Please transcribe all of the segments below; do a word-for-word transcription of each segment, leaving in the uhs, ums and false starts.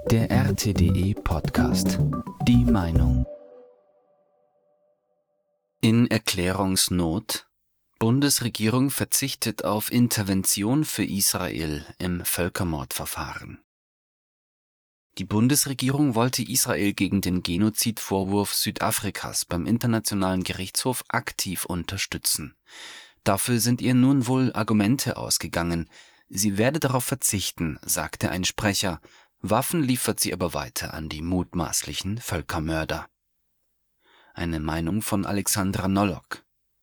Der R T D E-Podcast. Die Meinung. In Erklärungsnot. Bundesregierung verzichtet auf Intervention für Israel im Völkermordverfahren. Die Bundesregierung wollte Israel gegen den Genozidvorwurf Südafrikas beim Internationalen Gerichtshof aktiv unterstützen. Dafür sind ihr nun wohl Argumente ausgegangen. Sie werde darauf verzichten, sagte ein Sprecher. Waffen liefert sie aber weiter an die mutmaßlichen Völkermörder. Eine Meinung von Alexandra Nolok.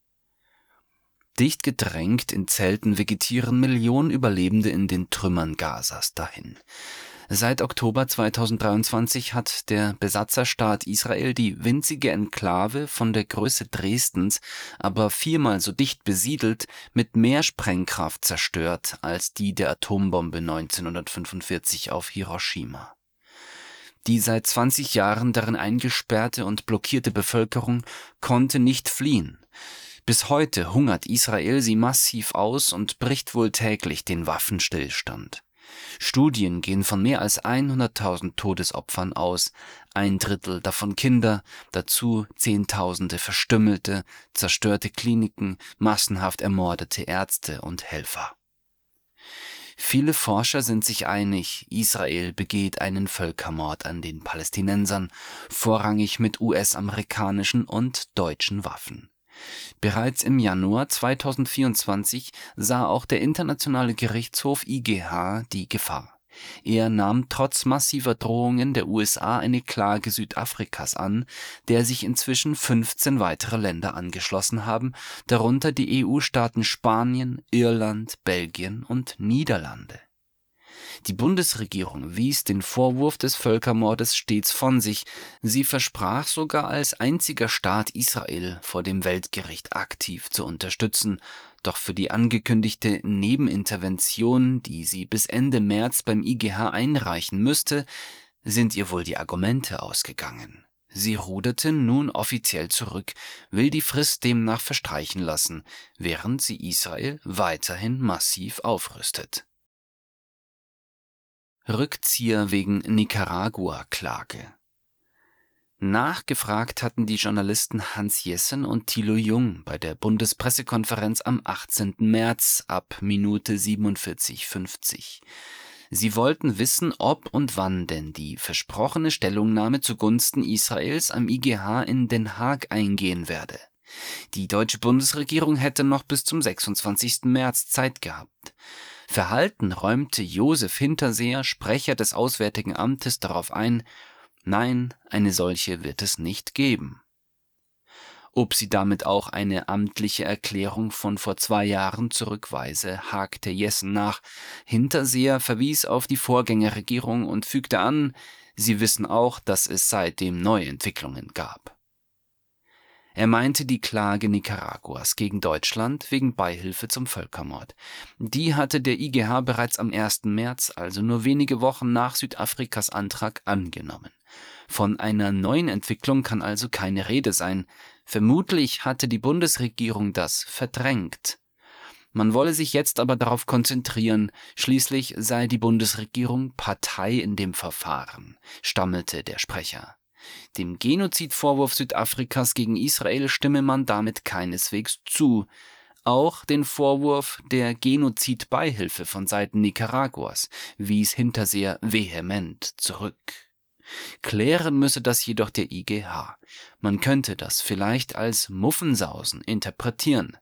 Dicht gedrängt in Zelten vegetieren Millionen Überlebende in den Trümmern Gazas dahin. Seit Oktober zweitausenddreiundzwanzig hat der Besatzerstaat Israel die winzige Enklave von der Größe Dresdens, aber viermal so dicht besiedelt, mit mehr Sprengkraft zerstört als die der Atombombe neunzehnhundertfünfundvierzig auf Hiroshima. Die seit zwanzig Jahren darin eingesperrte und blockierte Bevölkerung konnte nicht fliehen. Bis heute hungert Israel sie massiv aus und bricht wohl täglich den Waffenstillstand. Studien gehen von mehr als hunderttausend Todesopfern aus, ein Drittel davon Kinder, dazu Zehntausende verstümmelte, zerstörte Kliniken, massenhaft ermordete Ärzte und Helfer. Viele Forscher sind sich einig, Israel begeht einen Völkermord an den Palästinensern, vorrangig mit U S-amerikanischen und deutschen Waffen. Bereits im Januar zweitausendvierundzwanzig sah auch der Internationale Gerichtshof I G H die Gefahr. Er nahm trotz massiver Drohungen der U S A eine Klage Südafrikas an, der sich inzwischen fünfzehn weitere Länder angeschlossen haben, darunter die E U-Staaten Spanien, Irland, Belgien und Niederlande. Die Bundesregierung wies den Vorwurf des Völkermordes stets von sich. Sie versprach sogar als einziger Staat Israel vor dem Weltgericht aktiv zu unterstützen. Doch für die angekündigte Nebenintervention, die sie bis Ende März beim I G H einreichen müsste, sind ihr wohl die Argumente ausgegangen. Sie ruderte nun offiziell zurück, will die Frist demnach verstreichen lassen, während sie Israel weiterhin massiv aufrüstet. Rückzieher wegen Nicaragua-Klage. Nachgefragt hatten die Journalisten Hans Jessen und Thilo Jung bei der Bundespressekonferenz am achtzehnten März ab Minute siebenundvierzig fünfzig. Sie wollten wissen, ob und wann denn die versprochene Stellungnahme zugunsten Israels am I G H in Den Haag eingehen werde. Die deutsche Bundesregierung hätte noch bis zum sechsundzwanzigsten März Zeit gehabt. Verhalten räumte Josef Hinterseher, Sprecher des Auswärtigen Amtes, darauf ein, nein, eine solche wird es nicht geben. Ob sie damit auch eine amtliche Erklärung von vor zwei Jahren zurückweise, hakte Jessen nach. Hinterseher verwies auf die Vorgängerregierung und fügte an, sie wissen auch, dass es seitdem neue Entwicklungen gab. Er meinte die Klage Nicaraguas gegen Deutschland wegen Beihilfe zum Völkermord. Die hatte der I G H bereits am ersten März, also nur wenige Wochen nach Südafrikas Antrag, angenommen. Von einer neuen Entwicklung kann also keine Rede sein. Vermutlich hatte die Bundesregierung das verdrängt. Man wolle sich jetzt aber darauf konzentrieren, schließlich sei die Bundesregierung Partei in dem Verfahren, stammelte der Sprecher. Dem Genozidvorwurf Südafrikas gegen Israel stimme man damit keineswegs zu. Auch den Vorwurf der Genozidbeihilfe von Seiten Nicaraguas wies Hinterseher vehement zurück. Klären müsse das jedoch der I G H. Man könnte das vielleicht als Muffensausen interpretieren.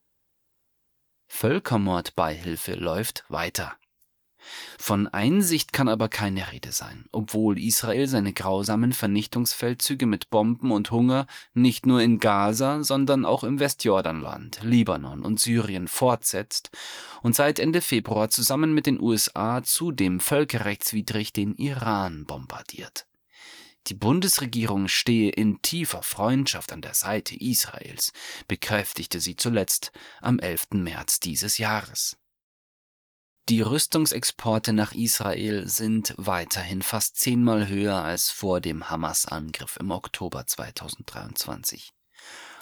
Völkermordbeihilfe läuft weiter. Von Einsicht kann aber keine Rede sein, obwohl Israel seine grausamen Vernichtungsfeldzüge mit Bomben und Hunger nicht nur in Gaza, sondern auch im Westjordanland, Libanon und Syrien fortsetzt und seit Ende Februar zusammen mit den U S A zudem völkerrechtswidrig den Iran bombardiert. Die Bundesregierung stehe in tiefer Freundschaft an der Seite Israels, bekräftigte sie zuletzt am elften März dieses Jahres. Die Rüstungsexporte nach Israel sind weiterhin fast zehnmal höher als vor dem Hamas-Angriff im Oktober zweitausenddreiundzwanzig.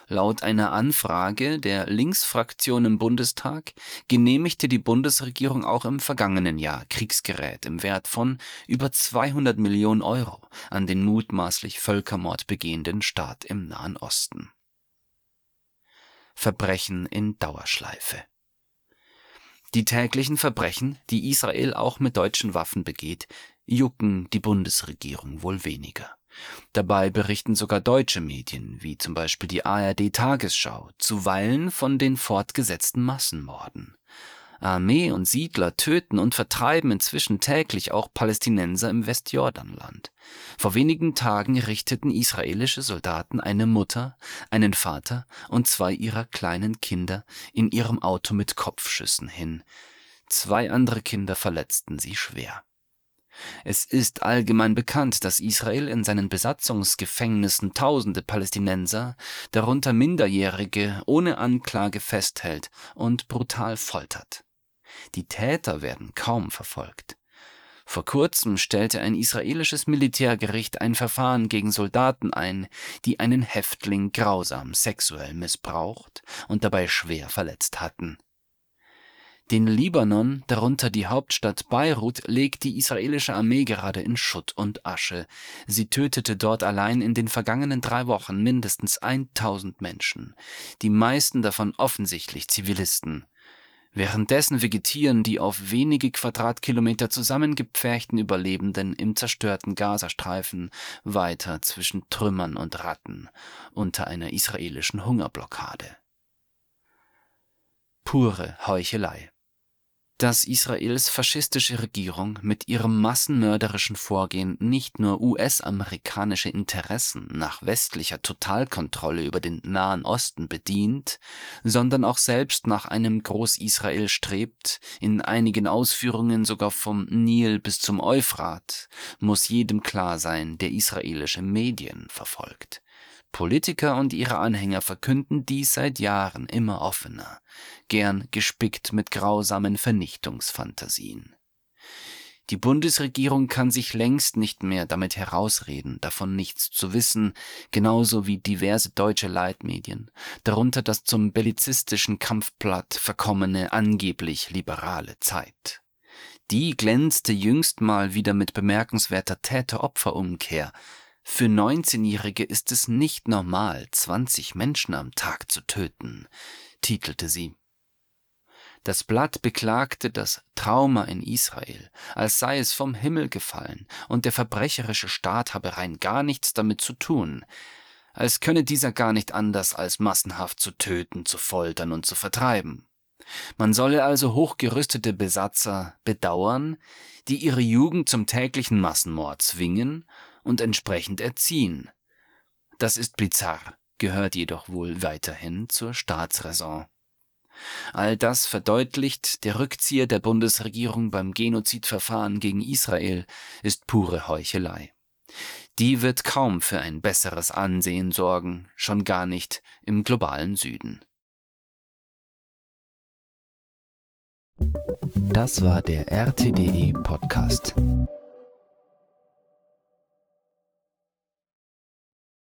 Laut einer Anfrage der Linksfraktion im Bundestag genehmigte die Bundesregierung auch im vergangenen Jahr Kriegsgerät im Wert von über zweihundert Millionen Euro an den mutmaßlich Völkermord begehenden Staat im Nahen Osten. Verbrechen in Dauerschleife. Die täglichen Verbrechen, die Israel auch mit deutschen Waffen begeht, jucken die Bundesregierung wohl weniger. Dabei berichten sogar deutsche Medien, wie zum Beispiel die A R D-Tagesschau, zuweilen von den fortgesetzten Massenmorden. Armee und Siedler töten und vertreiben inzwischen täglich auch Palästinenser im Westjordanland. Vor wenigen Tagen richteten israelische Soldaten eine Mutter, einen Vater und zwei ihrer kleinen Kinder in ihrem Auto mit Kopfschüssen hin. Zwei andere Kinder verletzten sie schwer. Es ist allgemein bekannt, dass Israel in seinen Besatzungsgefängnissen tausende Palästinenser, darunter Minderjährige, ohne Anklage festhält und brutal foltert. Die Täter werden kaum verfolgt. Vor kurzem stellte ein israelisches Militärgericht ein Verfahren gegen Soldaten ein, die einen Häftling grausam sexuell missbraucht und dabei schwer verletzt hatten. Den Libanon, darunter die Hauptstadt Beirut, legt die israelische Armee gerade in Schutt und Asche. Sie tötete dort allein in den vergangenen drei Wochen mindestens tausend Menschen, die meisten davon offensichtlich Zivilisten. Währenddessen vegetieren die auf wenige Quadratkilometer zusammengepferchten Überlebenden im zerstörten Gazastreifen weiter zwischen Trümmern und Ratten unter einer israelischen Hungerblockade. Pure Heuchelei. Dass Israels faschistische Regierung mit ihrem massenmörderischen Vorgehen nicht nur U S-amerikanische Interessen nach westlicher Totalkontrolle über den Nahen Osten bedient, sondern auch selbst nach einem Groß-Israel strebt, in einigen Ausführungen sogar vom Nil bis zum Euphrat, muss jedem klar sein, der israelische Medien verfolgt. Politiker und ihre Anhänger verkünden dies seit Jahren immer offener, gern gespickt mit grausamen Vernichtungsfantasien. Die Bundesregierung kann sich längst nicht mehr damit herausreden, davon nichts zu wissen, genauso wie diverse deutsche Leitmedien, darunter das zum bellizistischen Kampfblatt verkommene angeblich liberale Zeit. Die glänzte jüngst mal wieder mit bemerkenswerter Täter-Opfer-Umkehr. Für neunzehnjährige ist es nicht normal, zwanzig Menschen am Tag zu töten, titelte sie. Das Blatt beklagte das Trauma in Israel, als sei es vom Himmel gefallen und der verbrecherische Staat habe rein gar nichts damit zu tun, als könne dieser gar nicht anders als massenhaft zu töten, zu foltern und zu vertreiben. Man solle also hochgerüstete Besatzer bedauern, die ihre Jugend zum täglichen Massenmord zwingen und entsprechend erziehen. Das ist bizarr, gehört jedoch wohl weiterhin zur Staatsräson. All das verdeutlicht, der Rückzieher der Bundesregierung beim Genozidverfahren gegen Israel ist pure Heuchelei. Die wird kaum für ein besseres Ansehen sorgen, schon gar nicht im globalen Süden. Das war der R T D E Podcast.